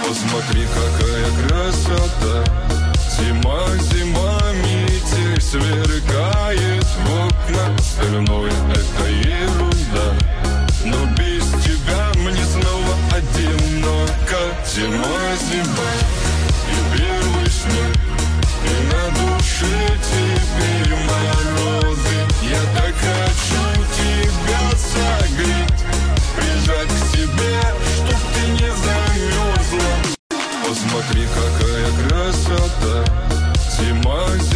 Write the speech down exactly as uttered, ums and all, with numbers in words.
Посмотри, какая красота. Зима, зима, метель сверкает в окна. Остальное это ерунда, но без тебя мне снова одиноко. Зима, зима.